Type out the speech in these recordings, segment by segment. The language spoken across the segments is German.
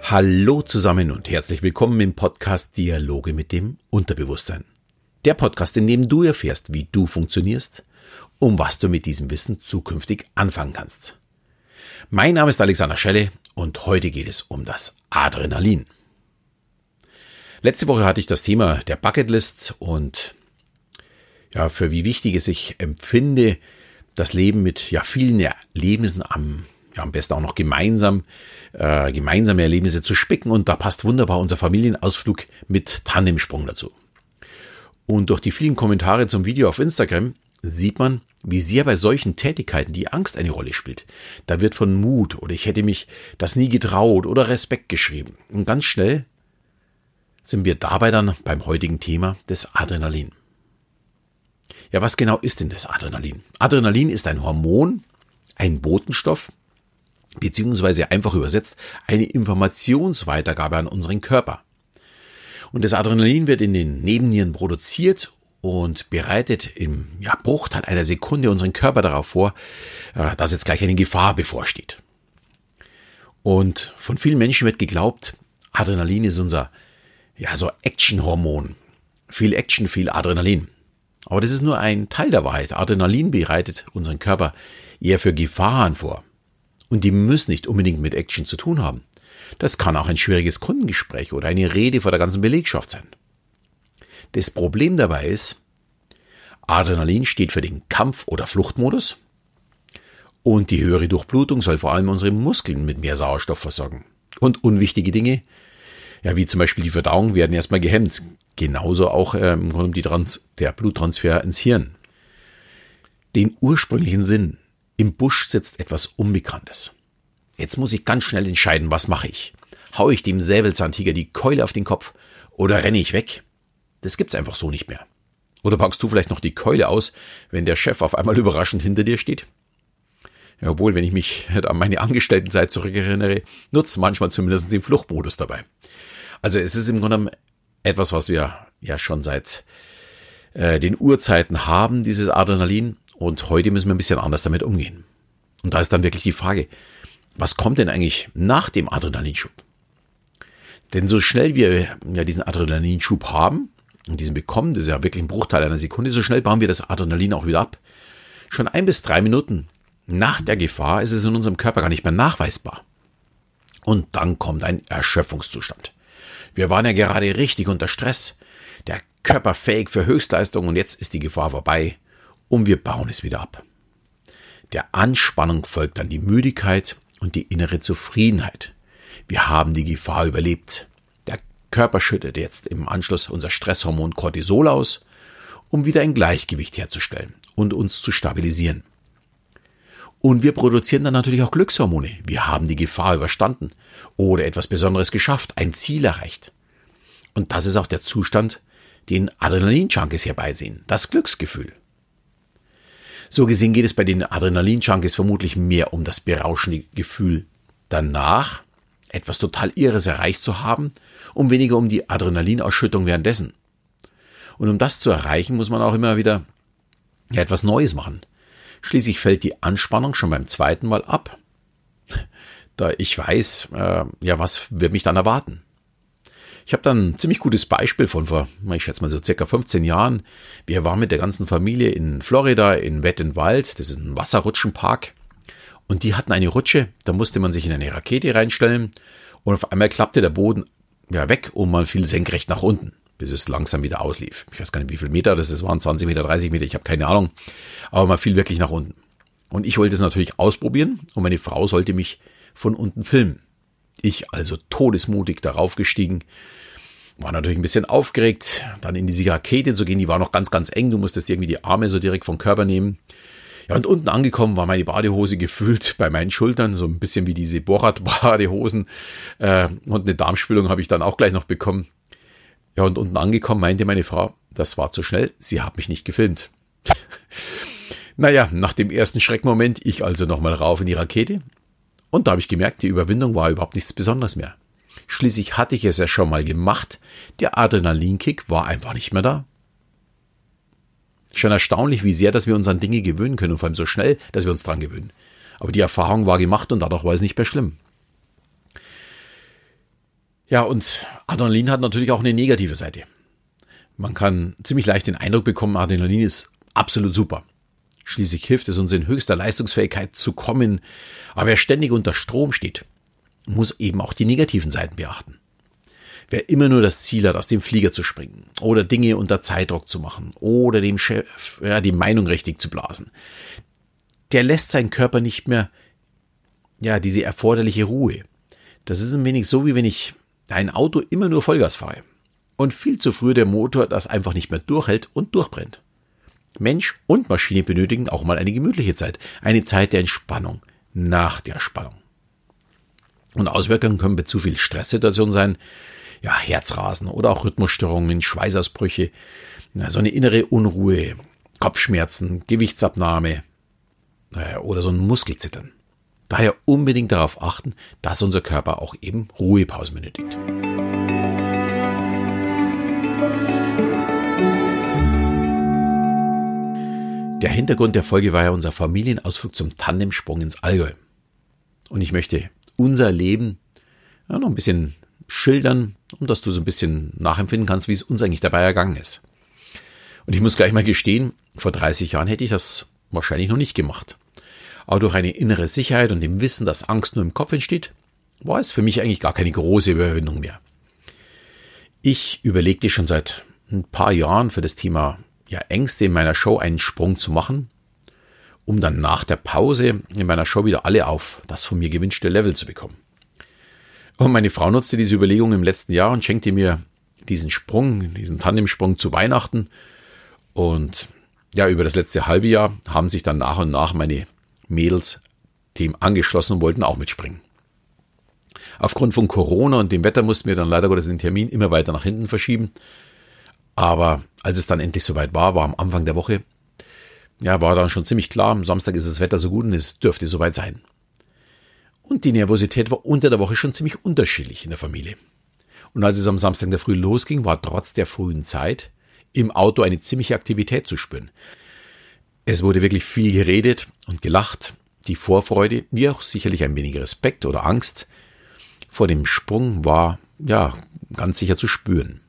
Hallo zusammen und herzlich willkommen im Podcast Dialoge mit dem Unterbewusstsein. Der Podcast, in dem du erfährst, wie du funktionierst, und was du mit diesem Wissen zukünftig anfangen kannst. Mein Name ist Alexander Schelle und heute geht es um das Adrenalin. Letzte Woche hatte ich das Thema der Bucketlist und für wie wichtig es ich empfinde, das Leben mit vielen Erlebnissen am besten auch noch gemeinsame Erlebnisse zu spicken, und da passt wunderbar unser Familienausflug mit Tandemsprung dazu. Und durch die vielen Kommentare zum Video auf Instagram sieht man, wie sehr bei solchen Tätigkeiten die Angst eine Rolle spielt. Da wird von Mut oder ich hätte mich das nie getraut oder Respekt geschrieben. Und ganz schnell sind wir dabei dann beim heutigen Thema des Adrenalin. Ja, was genau ist denn das Adrenalin? Adrenalin ist ein Hormon, ein Botenstoff, beziehungsweise einfach übersetzt eine Informationsweitergabe an unseren Körper. Und das Adrenalin wird in den Nebennieren produziert und bereitet im Bruchteil einer Sekunde unseren Körper darauf vor, dass jetzt gleich eine Gefahr bevorsteht. Und von vielen Menschen wird geglaubt, Adrenalin ist unser so Action-Hormon. Viel Action, viel Adrenalin. Aber das ist nur ein Teil der Wahrheit. Adrenalin bereitet unseren Körper eher für Gefahren vor. Und die müssen nicht unbedingt mit Action zu tun haben. Das kann auch ein schwieriges Kundengespräch oder eine Rede vor der ganzen Belegschaft sein. Das Problem dabei ist, Adrenalin steht für den Kampf- oder Fluchtmodus und die höhere Durchblutung soll vor allem unsere Muskeln mit mehr Sauerstoff versorgen. Und unwichtige Dinge, wie zum Beispiel die Verdauung, werden erstmal gehemmt. Genauso auch der Bluttransfer ins Hirn. Den ursprünglichen Sinn: im Busch sitzt etwas Unbekanntes. Jetzt muss ich ganz schnell entscheiden, was mache ich? Hau ich dem Säbelzahntiger die Keule auf den Kopf oder renne ich weg? Das gibt's einfach so nicht mehr. Oder packst du vielleicht noch die Keule aus, wenn der Chef auf einmal überraschend hinter dir steht? Ja, obwohl, wenn ich mich an meine Angestelltenzeit zurückerinnere, nutzt manchmal zumindest den Fluchtmodus dabei. Also es ist im Grunde genommen etwas, was wir schon seit den Urzeiten haben, dieses Adrenalin. Und heute müssen wir ein bisschen anders damit umgehen. Und da ist dann wirklich die Frage, was kommt denn eigentlich nach dem Adrenalinschub? Denn so schnell wir diesen Adrenalinschub haben und diesen bekommen, das ist ja wirklich ein Bruchteil einer Sekunde, so schnell bauen wir das Adrenalin auch wieder ab. Schon 1 bis 3 Minuten nach der Gefahr ist es in unserem Körper gar nicht mehr nachweisbar. Und dann kommt ein Erschöpfungszustand. Wir waren ja gerade richtig unter Stress, der Körper fähig für Höchstleistung, und jetzt ist die Gefahr vorbei und wir bauen es wieder ab. Der Anspannung folgt dann die Müdigkeit und die innere Zufriedenheit. Wir haben die Gefahr überlebt. Der Körper schüttet jetzt im Anschluss unser Stresshormon Cortisol aus, um wieder ein Gleichgewicht herzustellen und uns zu stabilisieren. Und wir produzieren dann natürlich auch Glückshormone. Wir haben die Gefahr überstanden oder etwas Besonderes geschafft, ein Ziel erreicht. Und das ist auch der Zustand, den Adrenalin-Junkies herbeisehen, das Glücksgefühl. So gesehen geht es bei den Adrenalin-Junkies vermutlich mehr um das berauschende Gefühl danach, etwas total Irres erreicht zu haben, und weniger um die Adrenalinausschüttung währenddessen. Und um das zu erreichen, muss man auch immer wieder etwas Neues machen. Schließlich fällt die Anspannung schon beim 2. Mal ab. Da ich weiß, was wird mich dann erwarten. Ich habe dann ein ziemlich gutes Beispiel von vor, ich schätze mal so circa 15 Jahren. Wir waren mit der ganzen Familie in Florida, in Wet 'n Wild. Das ist ein Wasserrutschenpark. Und die hatten eine Rutsche, da musste man sich in eine Rakete reinstellen. Und auf einmal klappte der Boden weg und man fiel senkrecht nach unten, bis es langsam wieder auslief. Ich weiß gar nicht, wie viele Meter das waren, 20 Meter, 30 Meter, ich habe keine Ahnung. Aber man fiel wirklich nach unten. Und ich wollte es natürlich ausprobieren und meine Frau sollte mich von unten filmen. Ich also todesmutig darauf gestiegen, war natürlich ein bisschen aufgeregt, dann in diese Rakete zu gehen, die war noch ganz, ganz eng, du musstest irgendwie die Arme so direkt vom Körper nehmen. Ja, und unten angekommen war meine Badehose gefüllt bei meinen Schultern, so ein bisschen wie diese Borat-Badehosen, und eine Darmspülung habe ich dann auch gleich noch bekommen. Ja, und unten angekommen meinte meine Frau, das war zu schnell, sie hat mich nicht gefilmt. Nach dem ersten Schreckmoment, ich also nochmal rauf in die Rakete. Und da habe ich gemerkt, die Überwindung war überhaupt nichts Besonderes mehr. Schließlich hatte ich es ja schon mal gemacht. Der Adrenalinkick war einfach nicht mehr da. Schon erstaunlich, wie sehr, dass wir uns an Dinge gewöhnen können und vor allem so schnell, dass wir uns dran gewöhnen. Aber die Erfahrung war gemacht und dadurch war es nicht mehr schlimm. Ja, und Adrenalin hat natürlich auch eine negative Seite. Man kann ziemlich leicht den Eindruck bekommen, Adrenalin ist absolut super. Schließlich hilft es uns in höchster Leistungsfähigkeit zu kommen. Aber wer ständig unter Strom steht, muss eben auch die negativen Seiten beachten. Wer immer nur das Ziel hat, aus dem Flieger zu springen oder Dinge unter Zeitdruck zu machen oder dem Chef die Meinung richtig zu blasen, der lässt seinen Körper nicht mehr diese erforderliche Ruhe. Das ist ein wenig so, wie wenn ich ein Auto immer nur Vollgas fahre und viel zu früh der Motor das einfach nicht mehr durchhält und durchbrennt. Mensch und Maschine benötigen auch mal eine gemütliche Zeit, eine Zeit der Entspannung nach der Spannung. Und Auswirkungen können bei zu viel Stresssituationen sein, Herzrasen oder auch Rhythmusstörungen, Schweißausbrüche, so eine innere Unruhe, Kopfschmerzen, Gewichtsabnahme oder so ein Muskelzittern. Daher unbedingt darauf achten, dass unser Körper auch eben Ruhepausen benötigt. Der Hintergrund der Folge war ja unser Familienausflug zum Tandemsprung ins Allgäu. Und ich möchte unser Leben noch ein bisschen schildern, um dass du so ein bisschen nachempfinden kannst, wie es uns eigentlich dabei ergangen ist. Und ich muss gleich mal gestehen, vor 30 Jahren hätte ich das wahrscheinlich noch nicht gemacht. Aber durch eine innere Sicherheit und dem Wissen, dass Angst nur im Kopf entsteht, war es für mich eigentlich gar keine große Überwindung mehr. Ich überlegte schon seit ein paar Jahren für das Thema Ängste in meiner Show einen Sprung zu machen, um dann nach der Pause in meiner Show wieder alle auf das von mir gewünschte Level zu bekommen. Und meine Frau nutzte diese Überlegung im letzten Jahr und schenkte mir diesen Tandemsprung zu Weihnachten. Und über das letzte halbe Jahr haben sich dann nach und nach meine Mädels dem angeschlossen und wollten auch mitspringen. Aufgrund von Corona und dem Wetter mussten wir dann leider Gottes den Termin immer weiter nach hinten verschieben. Aber als es dann endlich soweit war am Anfang der Woche, war dann schon ziemlich klar, am Samstag ist das Wetter so gut und es dürfte soweit sein. Und die Nervosität war unter der Woche schon ziemlich unterschiedlich in der Familie. Und als es am Samstag in der Früh losging, war trotz der frühen Zeit im Auto eine ziemliche Aktivität zu spüren. Es wurde wirklich viel geredet und gelacht. Die Vorfreude, wie auch sicherlich ein wenig Respekt oder Angst vor dem Sprung war ganz sicher zu spüren.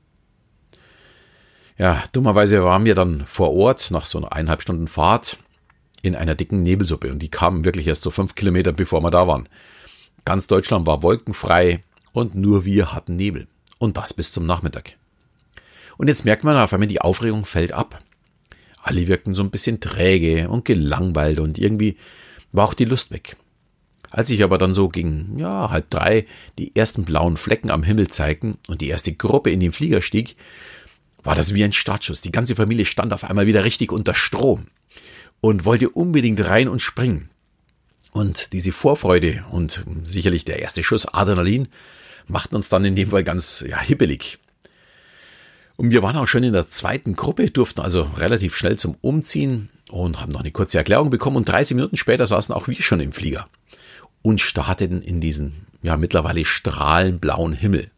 Dummerweise waren wir dann vor Ort nach so einer 1,5 Stunden Fahrt in einer dicken Nebelsuppe und die kamen wirklich erst so 5 Kilometer, bevor wir da waren. Ganz Deutschland war wolkenfrei und nur wir hatten Nebel. Und das bis zum Nachmittag. Und jetzt merkt man auf einmal, die Aufregung fällt ab. Alle wirkten so ein bisschen träge und gelangweilt und irgendwie war auch die Lust weg. Als sich aber dann so gegen 2:30 die ersten blauen Flecken am Himmel zeigten und die erste Gruppe in den Flieger stieg, war das wie ein Startschuss. Die ganze Familie stand auf einmal wieder richtig unter Strom und wollte unbedingt rein und springen. Und diese Vorfreude und sicherlich der erste Schuss Adrenalin machten uns dann in dem Fall ganz hibbelig. Und wir waren auch schon in der zweiten Gruppe, durften also relativ schnell zum Umziehen und haben noch eine kurze Erklärung bekommen. Und 30 Minuten später saßen auch wir schon im Flieger und starteten in diesen mittlerweile strahlenblauen Himmel.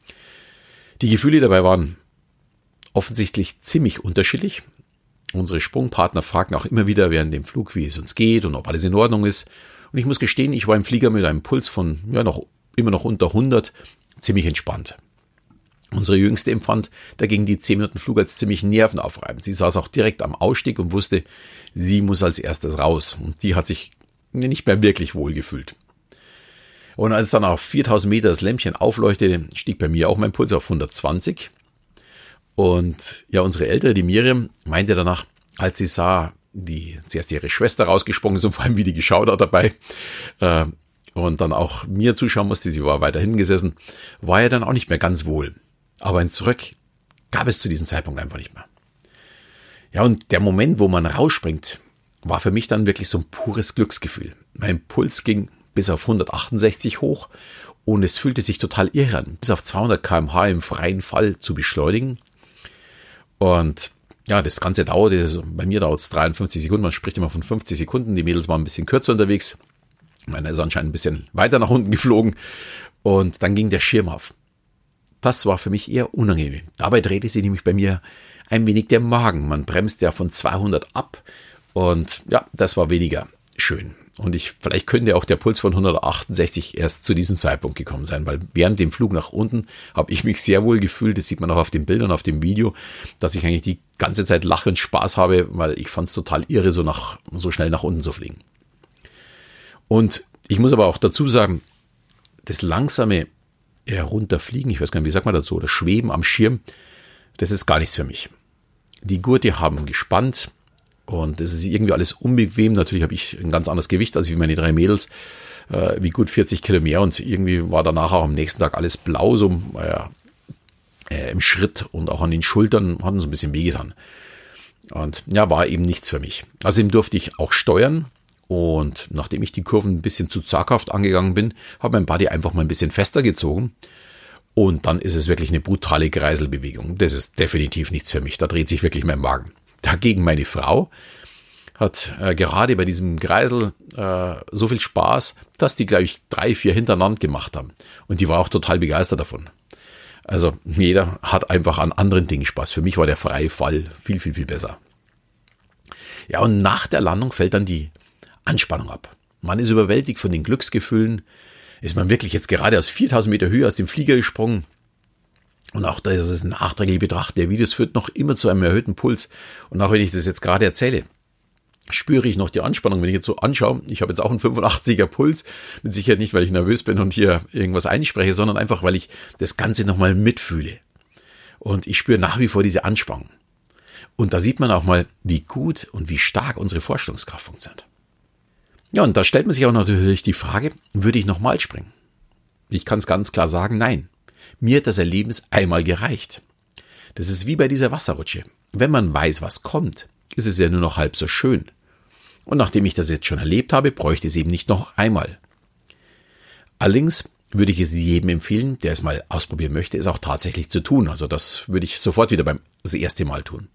Die Gefühle dabei waren offensichtlich ziemlich unterschiedlich. Unsere Sprungpartner fragten auch immer wieder während dem Flug, wie es uns geht und ob alles in Ordnung ist. Und ich muss gestehen, ich war im Flieger mit einem Puls von immer noch unter 100, ziemlich entspannt. Unsere Jüngste empfand dagegen die 10 Minuten Flug als ziemlich nervenaufreibend. Sie saß auch direkt am Ausstieg und wusste, sie muss als erstes raus. Und die hat sich nicht mehr wirklich wohl gefühlt. Und als dann auf 4000 Meter das Lämpchen aufleuchtete, stieg bei mir auch mein Puls auf 120. Und unsere Ältere, die Miriam, meinte danach, als sie sah, wie zuerst ihre Schwester rausgesprungen ist und vor allem wie die geschaut hat dabei und dann auch mir zuschauen musste, sie war weiter hinten gesessen, war dann auch nicht mehr ganz wohl. Aber ein Zurück gab es zu diesem Zeitpunkt einfach nicht mehr. Und der Moment, wo man rausspringt, war für mich dann wirklich so ein pures Glücksgefühl. Mein Puls ging bis auf 168 hoch und es fühlte sich total irre an, bis auf 200 km/h im freien Fall zu beschleunigen. Und das Ganze dauerte, bei mir dauert es 53 Sekunden, man spricht immer von 50 Sekunden, die Mädels waren ein bisschen kürzer unterwegs. Meiner ist anscheinend ein bisschen weiter nach unten geflogen und dann ging der Schirm auf. Das war für mich eher unangenehm. Dabei drehte sich nämlich bei mir ein wenig der Magen. Man bremst ja von 200 ab und das war weniger schön. Und vielleicht könnte auch der Puls von 168 erst zu diesem Zeitpunkt gekommen sein, weil während dem Flug nach unten habe ich mich sehr wohl gefühlt. Das sieht man auch auf den Bildern, auf dem Video, dass ich eigentlich die ganze Zeit Lache und Spaß habe, weil ich fand es total irre, so schnell nach unten zu fliegen. Und ich muss aber auch dazu sagen, das langsame Herunterfliegen, ich weiß gar nicht, wie sagt man dazu, oder Schweben am Schirm, das ist gar nichts für mich. Die Gurte haben gespannt und es ist irgendwie alles unbequem. Natürlich habe ich ein ganz anderes Gewicht als wie meine 3 Mädels, wie gut 40 Kilo mehr, und irgendwie war danach auch am nächsten Tag alles blau, so im Schritt und auch an den Schultern hat uns ein bisschen wehgetan. Und ja, war eben nichts für mich. Außerdem durfte ich auch steuern. Und nachdem ich die Kurven ein bisschen zu zaghaft angegangen bin, habe mein Buddy einfach mal ein bisschen fester gezogen. Und dann ist es wirklich eine brutale Kreiselbewegung. Das ist definitiv nichts für mich. Da dreht sich wirklich mein Magen. Dagegen meine Frau hat gerade bei diesem Kreisel so viel Spaß, dass die, glaube ich, 3, 4 hintereinander gemacht haben. Und die war auch total begeistert davon. Also jeder hat einfach an anderen Dingen Spaß. Für mich war der freie Fall viel, viel, viel besser. Ja, und nach der Landung fällt dann die Anspannung ab. Man ist überwältigt von den Glücksgefühlen. Ist man wirklich jetzt gerade aus 4000 Meter Höhe aus dem Flieger gesprungen? Und auch das ist ein nachträglich Betrachten der Videos führt noch immer zu einem erhöhten Puls. Und auch wenn ich das jetzt gerade erzähle, spüre ich noch die Anspannung, wenn ich jetzt so anschaue. Ich habe jetzt auch einen 85er Puls. Mit Sicherheit nicht, weil ich nervös bin und hier irgendwas einspreche, sondern einfach, weil ich das Ganze nochmal mitfühle. Und ich spüre nach wie vor diese Anspannung. Und da sieht man auch mal, wie gut und wie stark unsere Vorstellungskraft funktioniert. Ja, und da stellt man sich auch natürlich die Frage, würde ich nochmal springen? Ich kann es ganz klar sagen, nein. Mir hat das Erlebnis einmal gereicht. Das ist wie bei dieser Wasserrutsche. Wenn man weiß, was kommt, ist es ja nur noch halb so schön. Und nachdem ich das jetzt schon erlebt habe, bräuchte ich es eben nicht noch einmal. Allerdings würde ich es jedem empfehlen, der es mal ausprobieren möchte, es auch tatsächlich zu tun. Also das würde ich sofort wieder das erste Mal tun.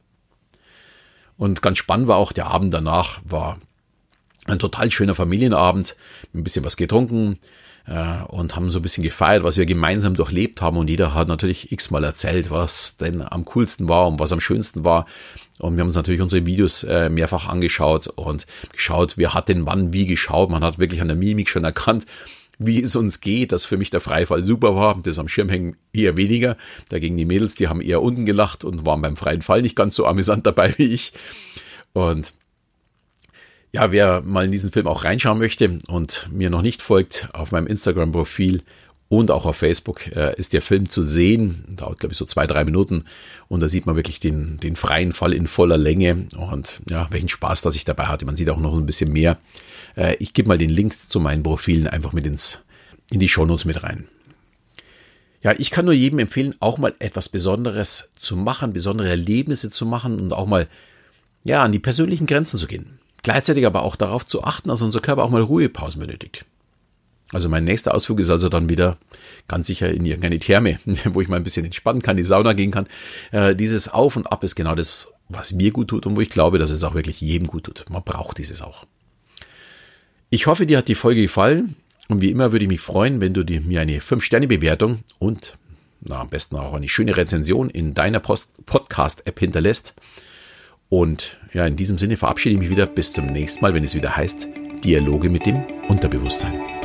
Und ganz spannend war auch der Abend danach, war ein total schöner Familienabend, ein bisschen was getrunken und haben so ein bisschen gefeiert, was wir gemeinsam durchlebt haben. Und jeder hat natürlich x-mal erzählt, was denn am coolsten war und was am schönsten war. Und wir haben uns natürlich unsere Videos mehrfach angeschaut und geschaut, wer hat denn wann wie geschaut. Man hat wirklich an der Mimik schon erkannt, wie es uns geht, dass für mich der Freifall super war. Das am Schirmhängen eher weniger. Dagegen die Mädels, die haben eher unten gelacht und waren beim freien Fall nicht ganz so amüsant dabei wie ich. Und ja, wer mal in diesen Film auch reinschauen möchte und mir noch nicht folgt, auf meinem Instagram-Profil und auch auf Facebook ist der Film zu sehen. Dauert, glaube ich, so 2-3 Minuten. Und da sieht man wirklich den freien Fall in voller Länge. Und ja, welchen Spaß, dass ich dabei hatte. Man sieht auch noch ein bisschen mehr. Ich gebe mal den Link zu meinen Profilen einfach mit in die Shownotes mit rein. Ja, ich kann nur jedem empfehlen, auch mal etwas Besonderes zu machen, besondere Erlebnisse zu machen und auch mal an die persönlichen Grenzen zu gehen. Gleichzeitig aber auch darauf zu achten, dass unser Körper auch mal Ruhepausen benötigt. Also mein nächster Ausflug ist also dann wieder ganz sicher in irgendeine Therme, wo ich mal ein bisschen entspannen kann, die Sauna gehen kann. Dieses Auf und Ab ist genau das, was mir gut tut und wo ich glaube, dass es auch wirklich jedem gut tut. Man braucht dieses auch. Ich hoffe, dir hat die Folge gefallen und wie immer würde ich mich freuen, wenn du mir eine 5-Sterne-Bewertung und am besten auch eine schöne Rezension in deiner Podcast-App hinterlässt. Und ja, in diesem Sinne verabschiede ich mich wieder bis zum nächsten Mal, wenn es wieder heißt Dialoge mit dem Unterbewusstsein.